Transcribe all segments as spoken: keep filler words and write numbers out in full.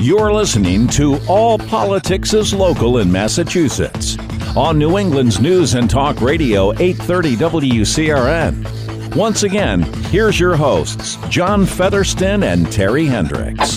You're listening to All Politics is Local in Massachusetts on New England's News and Talk Radio eight thirty W C R N. Once again, here's your hosts, John Featherston and Terry Hendricks.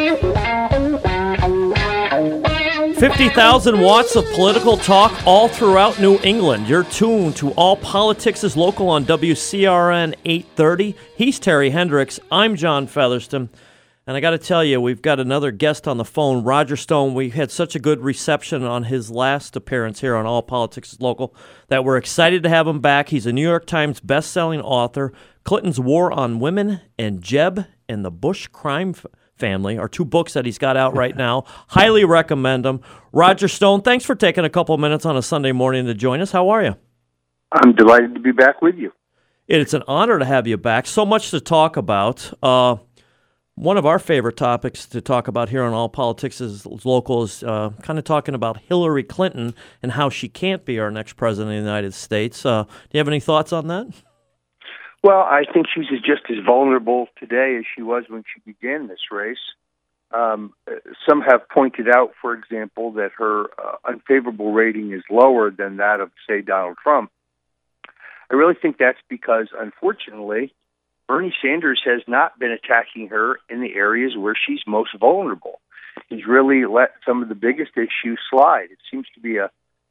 fifty thousand watts of political talk all throughout New England. You're tuned to All Politics is Local on W C R N eight thirty. He's Terry Hendricks. I'm John Featherston. And I got to tell you, we've got another guest on the phone, Roger Stone. We had such a good reception on his last appearance here on All Politics is Local that we're excited to have him back. He's a New York Times best-selling author. Clinton's War on Women and Jeb and the Bush Crime F- Family are two books that he's got out right now. Highly recommend them. Roger Stone, thanks for taking a couple minutes on a Sunday morning to join us. How are you? I'm delighted to be back with you. It's an honor to have you back. So much to talk about. Uh, One of our favorite topics to talk about here on All Politics is Local is uh, kind of talking about Hillary Clinton and how she can't be our next president of the United States. Uh, do you have any thoughts on that? Well, I think she's just as vulnerable today as she was when she began this race. Um, some have pointed out, for example, that her uh, unfavorable rating is lower than that of, say, Donald Trump. I really think that's because, unfortunately, Bernie Sanders has not been attacking her in the areas where she's most vulnerable. He's really let some of the biggest issues slide. It seems to be a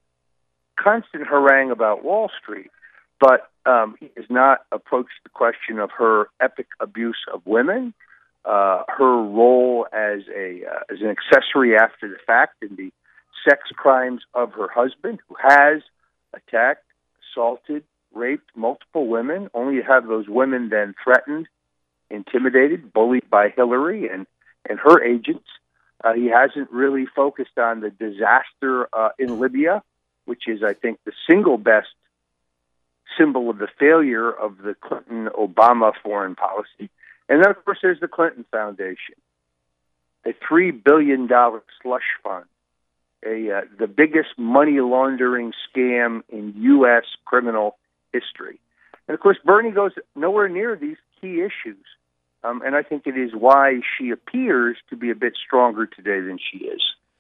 constant harangue about Wall Street, but um, he has not approached the question of her epic abuse of women, uh, her role as a uh, as an accessory after the fact in the sex crimes of her husband, who has attacked, assaulted, raped multiple women, only to have those women then threatened, intimidated, bullied by Hillary and, and her agents. Uh, he hasn't really focused on the disaster uh, in Libya, which is, I think, the single best symbol of the failure of the Clinton-Obama foreign policy. And then, of course, there's the Clinton Foundation, a three billion dollars slush fund, a uh, the biggest money laundering scam in U S criminal history. And of course, Bernie goes nowhere near these key issues. Um, and I think it is why she appears to be a bit stronger today than she is.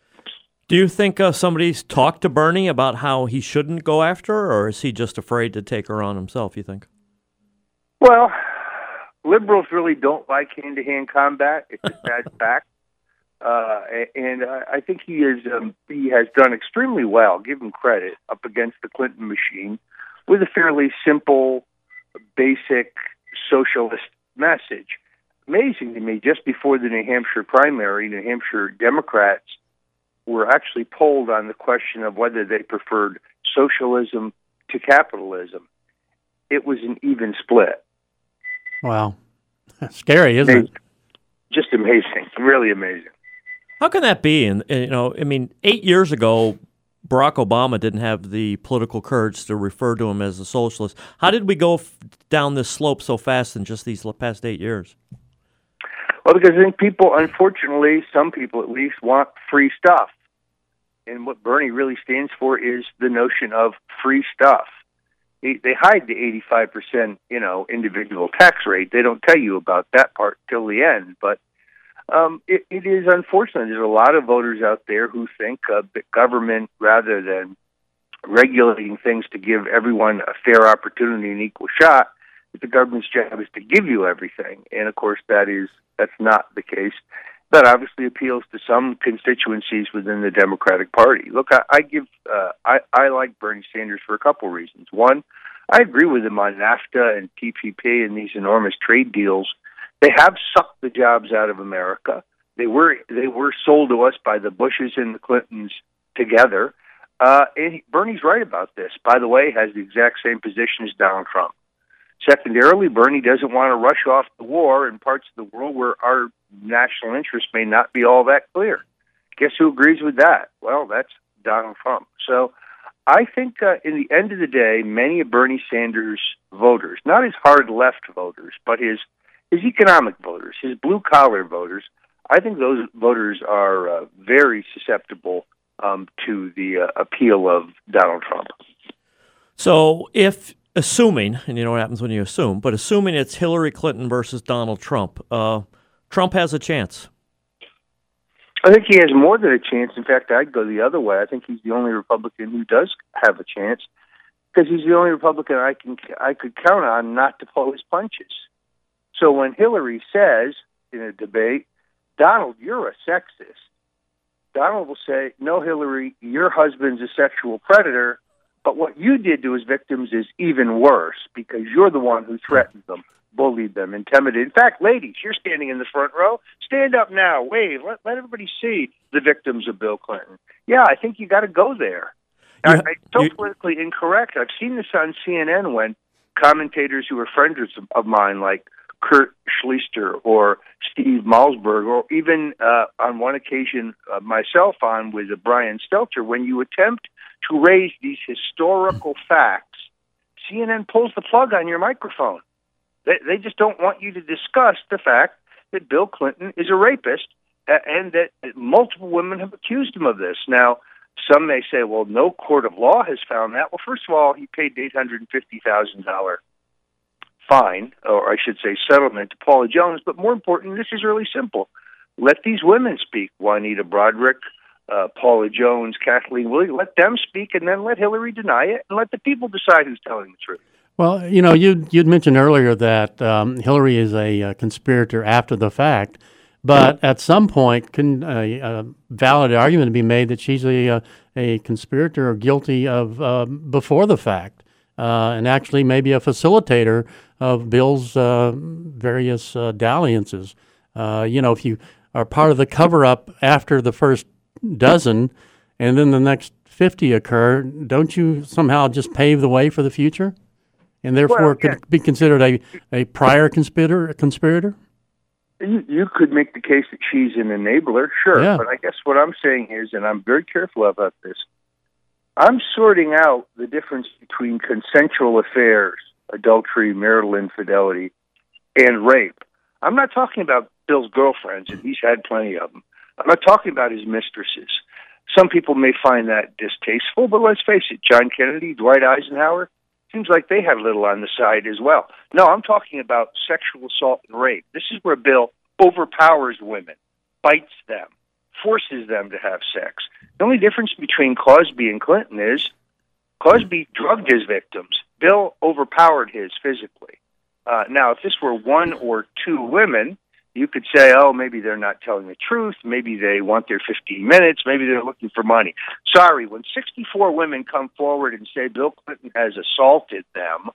Do you think uh, somebody's talked to Bernie about how he shouldn't go after her, or is he just afraid to take her on himself, you think? Well, liberals really don't like hand-to-hand combat. It's a sad fact. Uh, and I think he is um, he has done extremely well, give him credit, up against the Clinton machine, with a fairly simple, basic socialist message. Amazing to me, just before the New Hampshire primary, New Hampshire Democrats were actually polled on the question of whether they preferred socialism to capitalism. It was an even split. Wow. Scary, isn't amazing. it? Just amazing, really amazing. How can that be? And, you know, I mean, eight years ago, Barack Obama didn't have the political courage to refer to him as a socialist. How did we go f- down this slope so fast in just these past eight years? Well, because I think people, unfortunately, some people at least, want free stuff. And what Bernie really stands for is the notion of free stuff. They, they hide the eighty-five percent, you know, individual tax rate. They don't tell you about that part till the end. But Um, it, it is unfortunate. There's a lot of voters out there who think uh, that government, rather than regulating things to give everyone a fair opportunity and equal shot, that the government's job is to give you everything. And of course, that is that's not the case. That obviously appeals to some constituencies within the Democratic Party. Look, I, I give uh, I, I like Bernie Sanders for a couple reasons. One, I agree with him on NAFTA and T P P and these enormous trade deals. They have sucked the jobs out of America. They were they were sold to us by the Bushes and the Clintons together. Uh, and he, Bernie's right about this. By the way, has the exact same position as Donald Trump. Secondarily, Bernie doesn't want to rush off the war in parts of the world where our national interest may not be all that clear. Guess who agrees with that? Well, that's Donald Trump. So I think uh, in the end of the day, many of Bernie Sanders' voters, not his hard left voters, but his his economic voters, his blue-collar voters, I think those voters are uh, very susceptible um, to the uh, appeal of Donald Trump. So if, assuming, and you know what happens when you assume, but assuming it's Hillary Clinton versus Donald Trump, uh, Trump has a chance. I think he has more than a chance. In fact, I'd go the other way. I think he's the only Republican who does have a chance because he's the only Republican I can I could count on not to pull his punches. So when Hillary says in a debate, Donald, you're a sexist, Donald will say, no, Hillary, your husband's a sexual predator, but what you did to his victims is even worse because you're the one who threatened them, bullied them, intimidated. In fact, ladies, you're standing in the front row. Stand up now, wave, let, let everybody see the victims of Bill Clinton. Yeah, I think you got to go there. You, I, it's so you, politically incorrect. I've seen this on C N N when commentators who are friends of, of mine, like Kurt Schlichter or Steve Malzberg, or even uh, on one occasion uh, myself on with uh, Brian Stelter, when you attempt to raise these historical facts, C N N pulls the plug on your microphone. They, they just don't want you to discuss the fact that Bill Clinton is a rapist uh, and that multiple women have accused him of this. Now, some may say, well, no court of law has found that. Well, first of all, he paid eight hundred fifty thousand dollars fine, or I should say settlement, to Paula Jones. But more important, this is really simple. Let these women speak. Juanita Broderick, uh, Paula Jones, Kathleen Williams. Let them speak, and then let Hillary deny it, and let the people decide who's telling the truth. Well, you know, you you'd mentioned earlier that um, Hillary is a, a conspirator after the fact, but at some point, can a, a valid argument be made that she's a a, a conspirator or guilty of uh, before the fact, uh, and actually maybe a facilitator of Bill's uh, various uh, dalliances. Uh, you know, if you are part of the cover-up after the first dozen, and then the next fifty occur, don't you somehow just pave the way for the future? And therefore well, yeah. could be considered a, a prior conspirator? conspirator? You, you could make the case that she's an enabler, sure. Yeah. But I guess what I'm saying is, and I'm very careful about this, I'm sorting out the difference between consensual affairs, adultery, marital infidelity, and rape. I'm not talking about Bill's girlfriends, and he's had plenty of them. I'm not talking about his mistresses. Some people may find that distasteful, but let's face it, John Kennedy, Dwight Eisenhower, seems like they had a little on the side as well. No, I'm talking about sexual assault and rape. This is where Bill overpowers women, bites them, forces them to have sex. The only difference between Cosby and Clinton is Cosby drugged his victims. Bill overpowered his physically. Uh, now, if this were one or two women, you could say, oh, maybe they're not telling the truth. Maybe they want their fifteen minutes. Maybe they're looking for money. Sorry, when sixty-four women come forward and say Bill Clinton has assaulted them,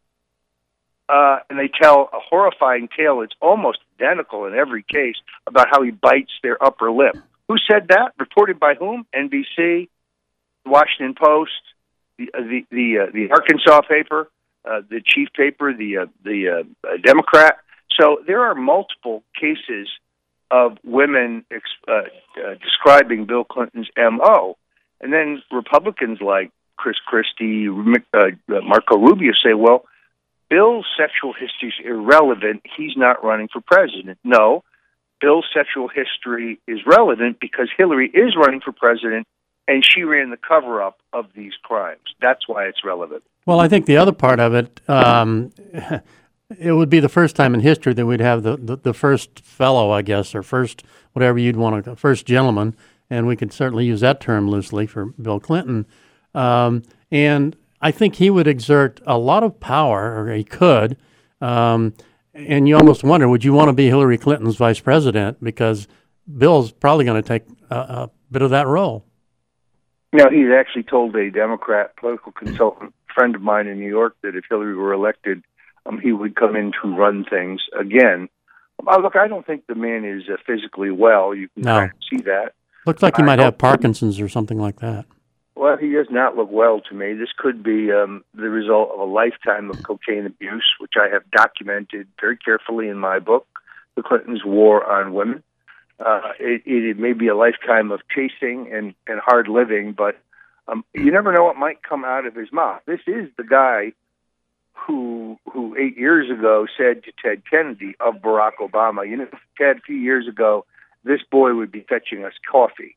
uh, and they tell a horrifying tale, it's almost identical in every case, about how he bites their upper lip. Who said that? Reported by whom? N B C, Washington Post, the uh, the the, uh, the Arkansas paper, uh, the chief paper, the uh, the uh, Democrat. So there are multiple cases of women ex- uh, uh, describing Bill Clinton's M O. And then Republicans like Chris Christie, uh, Marco Rubio say, well, Bill's sexual history is irrelevant. He's not running for president. No, Bill's sexual history is relevant because Hillary is running for president, and she ran the cover-up of these crimes. That's why it's relevant. Well, I think the other part of it, um, it would be the first time in history that we'd have the, the, the first fellow, I guess, or first whatever you'd want to, first gentleman, and we could certainly use that term loosely for Bill Clinton. Um, and I think he would exert a lot of power, or he could, um, and you almost wonder, would you want to be Hillary Clinton's vice president? Because Bill's probably going to take a, a bit of that role. You know, he's actually told a Democrat political consultant friend of mine in New York that if Hillary were elected, Um, he would come in to run things again. Uh, look, I don't think the man is uh, physically well. You can no. kind of see that. Looks like he I might have don't- Parkinson's or something like that. Well, he does not look well to me. This could be um, the result of a lifetime of cocaine abuse, which I have documented very carefully in my book, The Clintons' War on Women. Uh, it, it may be a lifetime of chasing and, and hard living, but um, you never know what might come out of his mouth. This is the guy who who eight years ago said to Ted Kennedy of Barack Obama, you know, Ted, a few years ago, this boy would be fetching us coffee.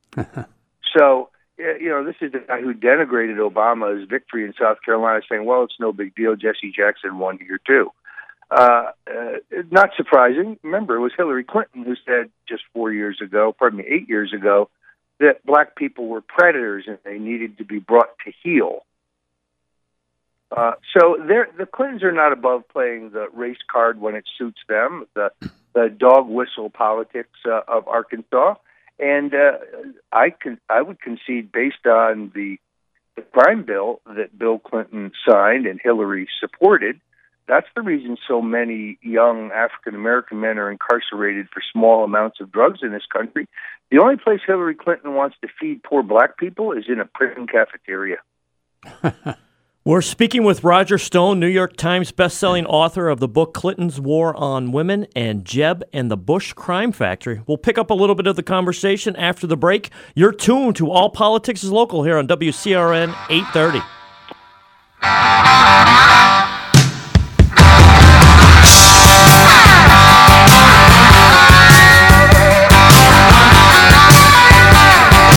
So, you know, this is the guy who denigrated Obama's victory in South Carolina, saying, well, it's no big deal. Jesse Jackson won here, too. Uh, uh, not surprising. Remember, it was Hillary Clinton who said just four years ago, pardon me, eight years ago, that black people were predators and they needed to be brought to heel. Uh, so the Clintons are not above playing the race card when it suits them, the, the dog whistle politics uh, of Arkansas. And uh, I, con- I would concede, based on the, the crime bill that Bill Clinton signed and Hillary supported, that's the reason so many young African-American men are incarcerated for small amounts of drugs in this country. The only place Hillary Clinton wants to feed poor black people is in a prison cafeteria. We're speaking with Roger Stone, New York Times bestselling author of the book Clinton's War on Women and Jeb and the Bush Crime Factory. We'll pick up a little bit of the conversation after the break. You're tuned to All Politics is Local here on W C R N eight thirty.